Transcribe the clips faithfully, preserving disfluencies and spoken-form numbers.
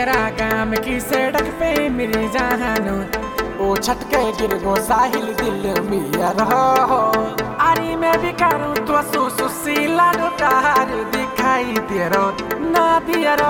तेरा काम की सड़क पे मेरी जानो ओ छटके गिर गो साहिल दिल मिया रहो। अरे मैं भी करूँ तो सुशीला डोटार दिखाई तेरो ना दिया रो।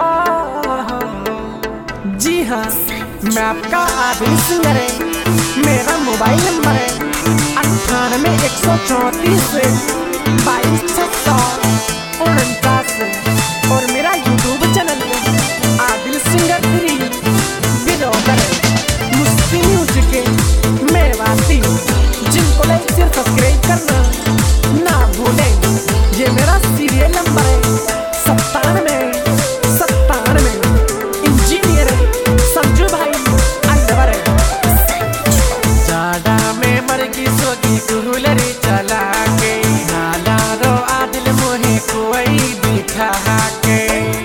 जी हाँ, मैं आपका आदिल सिंगर है। मेरा मोबाइल नंबर है अट्ठानवे एक सौ चौंतीस बाईस छह सौ उनचास और मेरा यूट्यूब चैनल है आदिल सिंगर थ्री बिलोदर मुस्ती म्यूजिक के मेवाती, जिनको लाइक शेयर सब्सक्राइब करना ना भूलें। ये मेरा सीरियल नंबर है सत्तानवे सत्तानवे। इंजीनियर है संजू भाई अंडवर है। जाड़ा में मर की सोगी कूलर चला के नाला रो आदिल मोहे कोई दिखा के।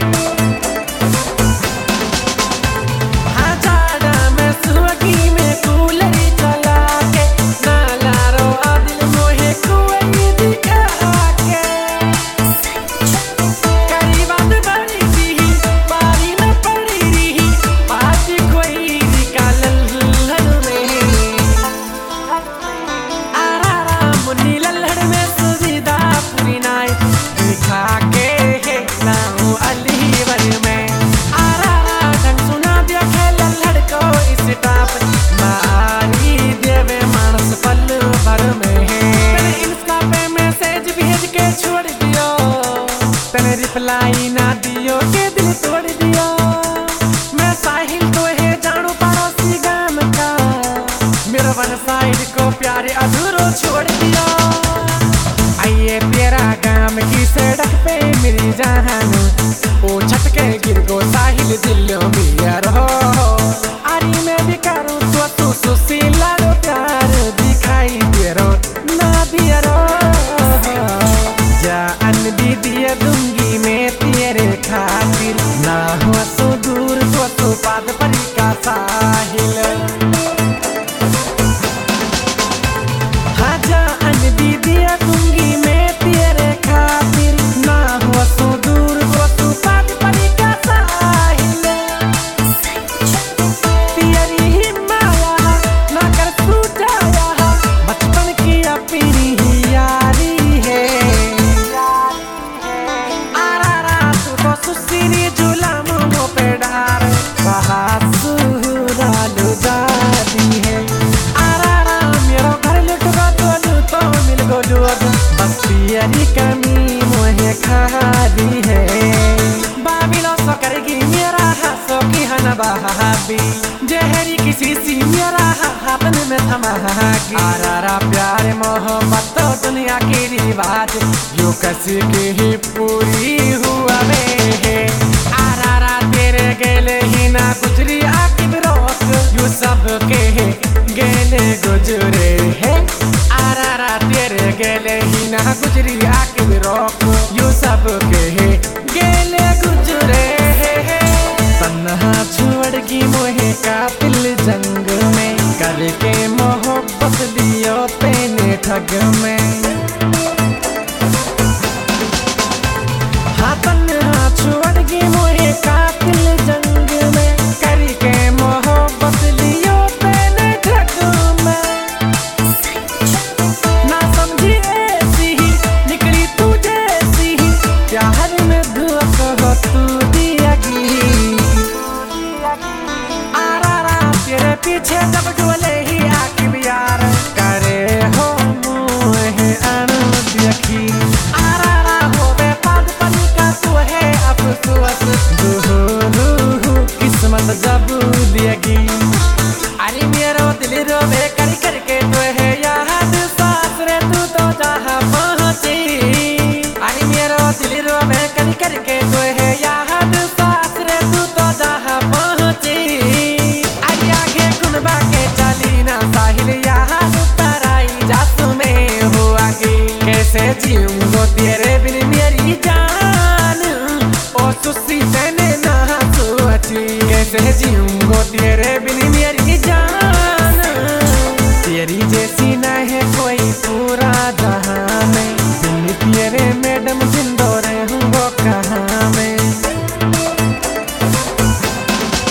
हाँ जाड़ा में सोगी में कूलर चला के नाला रो आदिल मोहे कोई दिखा के। करी बात बड़ी सी बारी में पड़ी रही आज कोई निकाल में आरा मुन्नी लल्हड़ में सुविधा पूरी नाई दिखा के लाऊं अलीवर में। आरा ढंग सुना दिया खे लल्हड़ को इस टाप मारी देवे मानस पल भर में। तेरे इंस्टा पे मैसेज भेज के छोड़ दियो, तेरे रिप्लाई ना दियो के दिल तोड़ दियो। मैं साहिल तो है जानू पड़ोसी गाम का, मेरा वन साइड को प्यारे अधूरो छोड़ दिया। आइए तेरा गाम की सड़क पे मेरी जान ओ छटके गिर गो साहिल दिल मिया रहो। अरे मैं भी करूँ तो तू सुशीला रो प्यार दिखाई तेरो ना दिया रो। जान भी दिया दूंगी मैं तेरे खातिर ना हो तो दूर तो तू पाद परी का साहिल। हाँ जान भी दिया दूंगी मैं तेरे खातिर ना हो तो दूर तो तू पाद परी का साहिल। तेरी ही माया ना कर छूटाया बचपन की अपनी ही यारी है। आरा रा तू तो सुशीली झूला मुँह पे डार बाहर सुरालू जाती है। आरा रा मेरो घर लुट गो तो लू तो मिल गो लोग बस तेरी कमी मुझे खादी है। बाबिलो सो करेगी मेरा हाथों की हना बहाबी जहरी किसी सी मेरा हाथन में थमागी। आरा रा प्यार मोहब्बत तो दुनिया की रिवाज यो किसी की ही पूरी हुआ में है। आरा रा तेरे गेले ही ना गुजरी आखिर रोक यू सब के गेले गुजरे है। आरा रा तेरे गेले ही ना गुजरी आखिर रोक यू सब के गेले गुजरे है। तन्हा छोड़ की मोहे कातिल जंग में करके मोहब्बत दियो तेने ठग में। हाँ तन्हा छोड़ की मोहे कातिल जंग में करके मोहब्बत दियो तेने ठग में। ना समझी ऐसी ही निकली तू जैसी ही प्यार में धोखा हो तू दिया की। आरा रा तेरे पीछे जब डोले ही आके यार करे हो मुँह अनु देखी। आरा रा हो बे पाद पनी का तू है अफसोस दूर किस्मत जब दिएगी। अरे मेरा दिल रोवे कर करके तो है याद सास रे तू तो जहाँ पहुँची। अरे मेरा दिल रोवे कर करके तो है याद सास रे तू तो जहाँ पहुँची। अरे आगे गुनबा के चली ना साहिल याद तराई जासू में हुआ की। कैसे जीऊंगो तेरे बिन मेरी जान ओ सुसी तेने ना सोची। कैसे जीऊंगो तेरे बिन मेरी जान तेरी जैसी न है कोई पूरा जहां में। बिन तेरे मैडम जिंदो रहूंगो कहाँ में।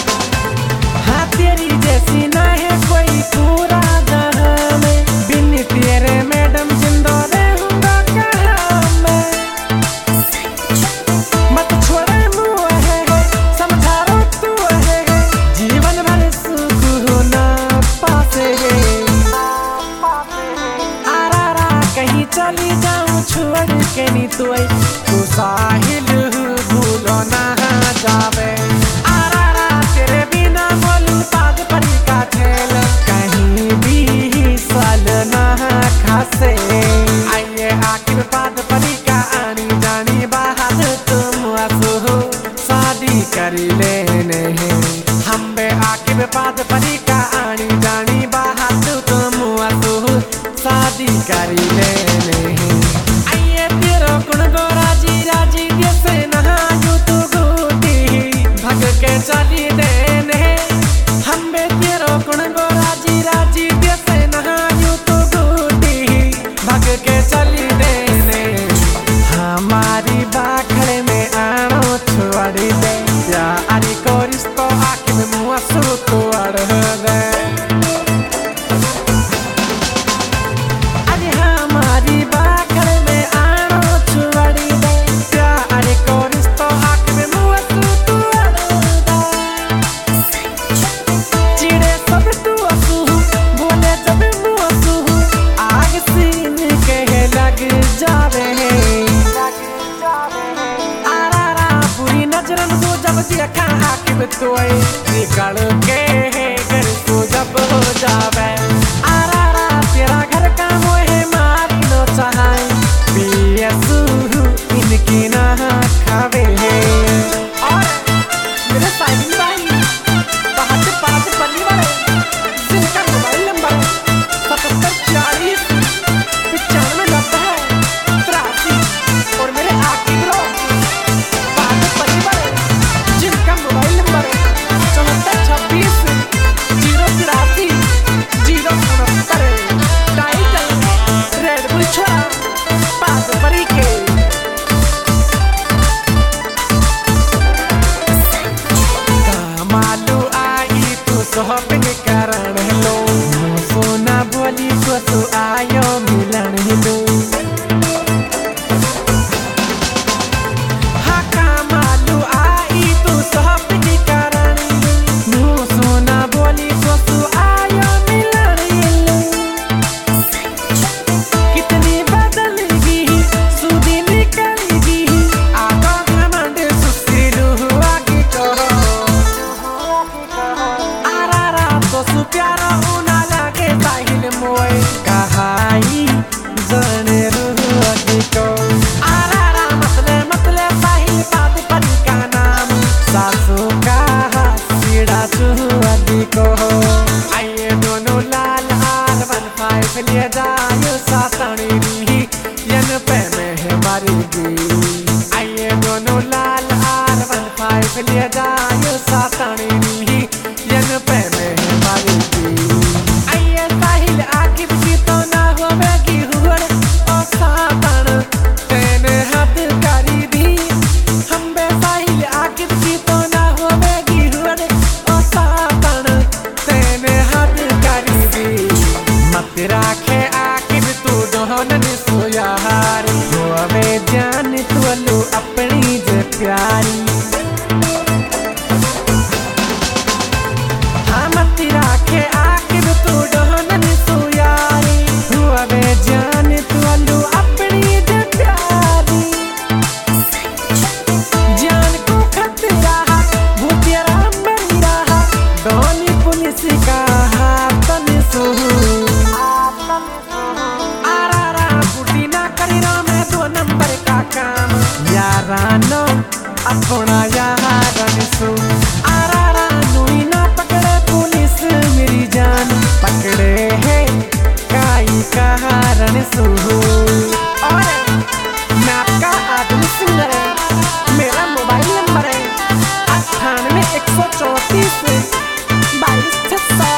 नजरन सो जब देखा आकिब तोए निकल के घर सो जब हो जावे आरा रा तेरा घर का मोहे मार नो चाहे पियसू इनकी ना खावे और मेरे साइड भाई बाहर से पास पन्नी वाले जिनका मोबाइल नंबर सतहत्तर चालीस पचानवे नब्बे है तिरासी और मेरे आकिब रो बाहर से पन्नी वाले जिनका मोबाइल नंबर चौहत्तर छब्बीस जीरो तिरासी जीरो उनहत्तर टाइटल रेड बुल छोड़ा पास परी के मालू आई तू शॉपिंग करण लो सोना बोली को तू आयो मिलन लो हाँ का मालू आई तू शॉपिंग करण लो सोना बोली को तू आयो मिलन लो कितनी बदल गई सुधी निकल गई आगा घमंड सुस्ती रूह आगे कहो सु प्यारा होना लागे साहिल मोए कहाई जने रूह को आरा रा मतले मतले साहिल पाद परी का नाम सासू का सीढ़ा चुहदी को आइए दोनों लाल आर वन फाइव लिए जायो सातनी री यन पे में है मारी दी आइए दोनों लाल आर वन फाइव लिए जायो सातनी री यन पे में आइए साहिल आकिब की तो ना होवेगी हुड़ ओ सातन तेने हाथ करी दी हम बे साहिल आकिब की तो ना होवेगी हुड़ ओ सातन तेने हाथ करी दी मत राखे आकिब तू दोहन सोयारी होवे जान तू लो अपनी जे प्यारी राखे आकिब तू डोहन सुयारी हुआ बे जान तू अलू अपनी जे प्यारी जान को खतरा भूतिया मरी रहा दोनी पुलिस का हाथ सो आरा रा बुटी ना करी रो मैं दो नंबर का काम यारानो अपना यारन सो आरा रा नुई ना पकड़े मेरी जान पकड़े है काई कारण सो और मैं आपका आदमी सुंदर है मेरा मोबाइल नंबर है अट्ठानवे एक सौ चौतीस बाईस छह सौ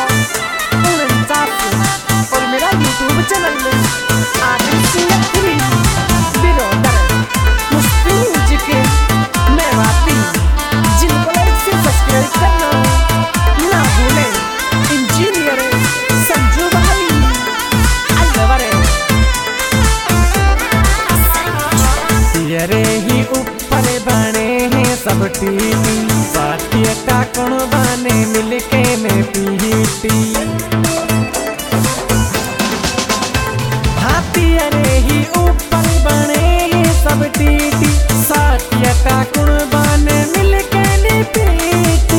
उनचास और मेरा यूट्यूब चैनल में आदमी सिंगर थ्री बिरोदर मुस्ती म्यूजिक मैं वाती जिनको लाइक से सब्सक्राइब करना ना भूलें इंजीनियर संजू भाई अलवरे तेरे ही ऊपर बने हैं सब टीवी साथी का कौन बने मिलके में पीटी हाँ तेरे ही ऊपर बने हैं सब टीटी साथी का कौन बने मिलके में पीटी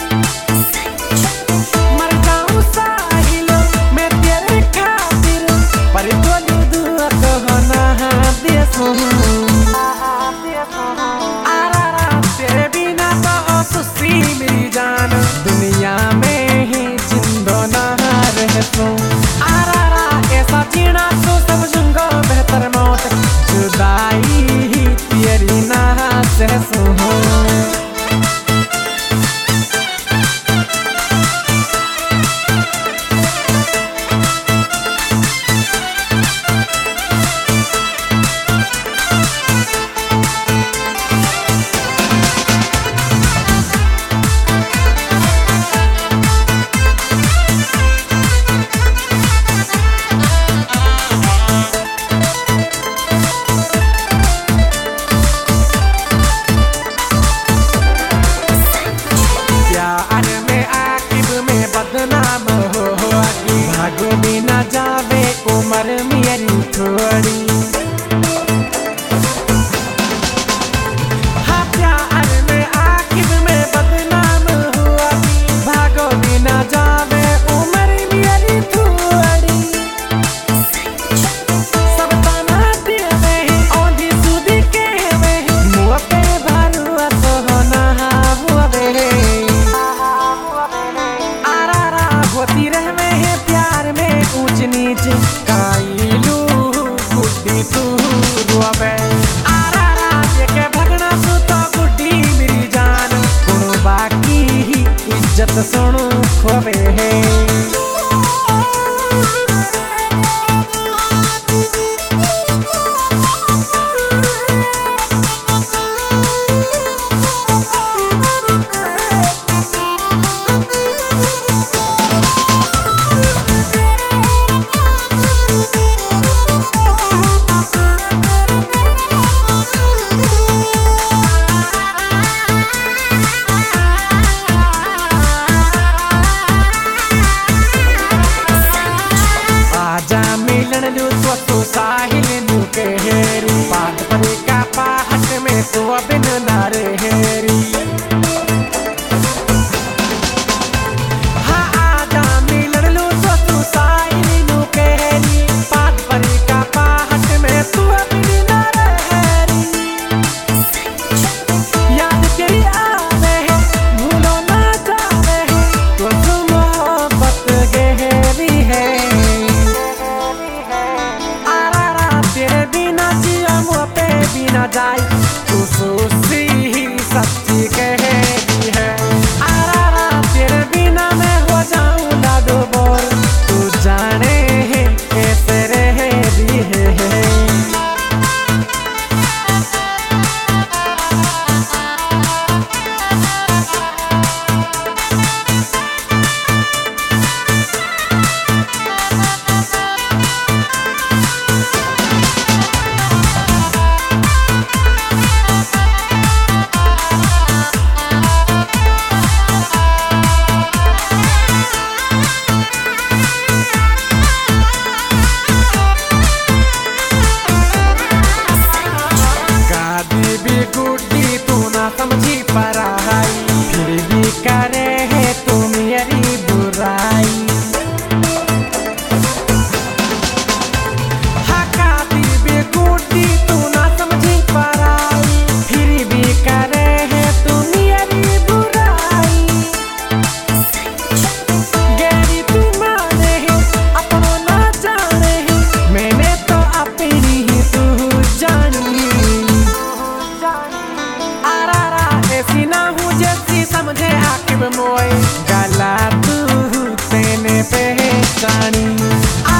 आरा रा तेरे बिना तो सुस्ती मेरी जान दुनिया में ही जिंदो ना रह सो आरा रा ऐसा जीना तो समझूंगा बेहतर मौत जुदाई ही तेरी ना सह सो बिन नारे हेरी हाँ आजा मिलन लू तो तू साइनी नु कहरी पाद परी का पाहट में तू बिन नारे हेरी याद तेरी आवे है भूलो ना जावे है तो तू मोहब्बत गहरी है आरा तेरे बिना जिया मुँह पे बिना जाए तू सोची ही सच्ची कहती है आरा तेरे बिना मैं हो जाऊं लाडो बोल तू जाने है कैसे रह रही है गुड्डी तू ना समझी पराई फिर भी करे है तू मेरी बुराई हकाती भी गुड्डी तू ना समझी पराई फिर भी करे है तू मेरी बुराई गहरी तू माने है अपनों ना जाने है मैंने तो अपनी ही तू जानी ऐसी ना हूँ जैसी समझे आकिब मोए गला तू तेने पहचानी।